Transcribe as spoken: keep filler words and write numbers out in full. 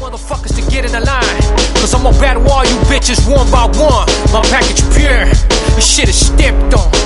motherfuckers to get in the line, cause I'm gonna battle all you bitches one by one. My package pure, the shit is stamped on.